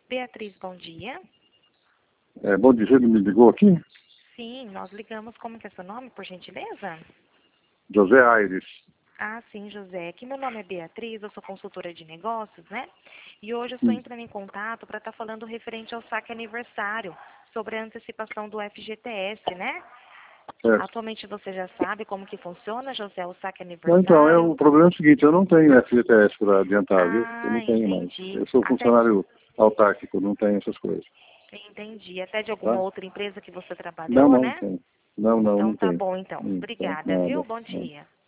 Beatriz, bom dia. Bom dia, ele me ligou aqui? Sim, nós ligamos. Como que é seu nome, por gentileza? José Aires. Ah, sim, José. Aqui meu nome é Beatriz, eu sou consultora de negócios, né? E hoje eu estou Hum, entrando em contato para estar falando referente ao saque aniversário, sobre a antecipação do FGTS, né? certo. Atualmente você já sabe como que funciona, José, o saque Não, então, aniversário? o problema é o seguinte, eu não tenho FGTS para adiantar, viu? Eu Ah, não tenho mais. entendi. Eu sou Até funcionário autárquico, não tenho essas coisas, entendi. Até de alguma tá? outra empresa que você Não, trabalhou, não né? tenho. Não Então não tá tenho. bom então. Tá, Obrigada, viu? nada. Bom dia.